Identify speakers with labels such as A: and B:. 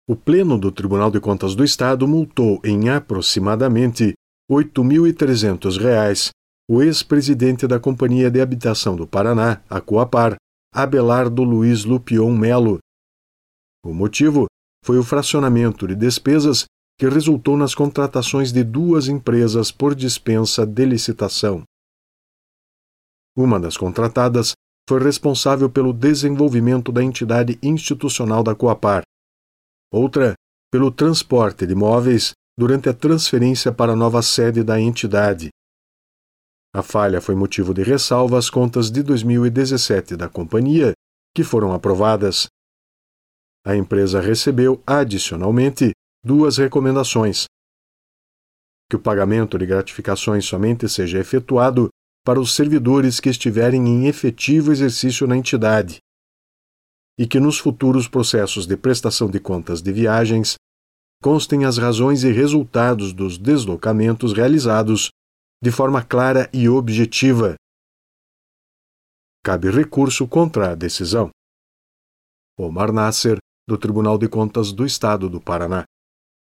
A: O Pleno do Tribunal de Contas do Estado multou em aproximadamente R$ 8.300 o ex-presidente da Companhia de Habitação do Paraná, a Coapar, Abelardo Luiz Lupion Melo. O motivo foi o fracionamento de despesas que resultou nas contratações de 2 empresas por dispensa de licitação. Uma das contratadas foi responsável pelo desenvolvimento da entidade institucional da Coapar. Outra, pelo transporte de móveis durante a transferência para a nova sede da entidade. A falha foi motivo de ressalva às contas de 2017 da companhia, que foram aprovadas. A empresa recebeu, adicionalmente, 2 recomendações: que o pagamento de gratificações somente seja efetuado para os servidores que estiverem em efetivo exercício na entidade, e que nos futuros processos de prestação de contas de viagens constem as razões e resultados dos deslocamentos realizados de forma clara e objetiva. Cabe recurso contra a decisão. Omar Nasser, do Tribunal de Contas do Estado do Paraná.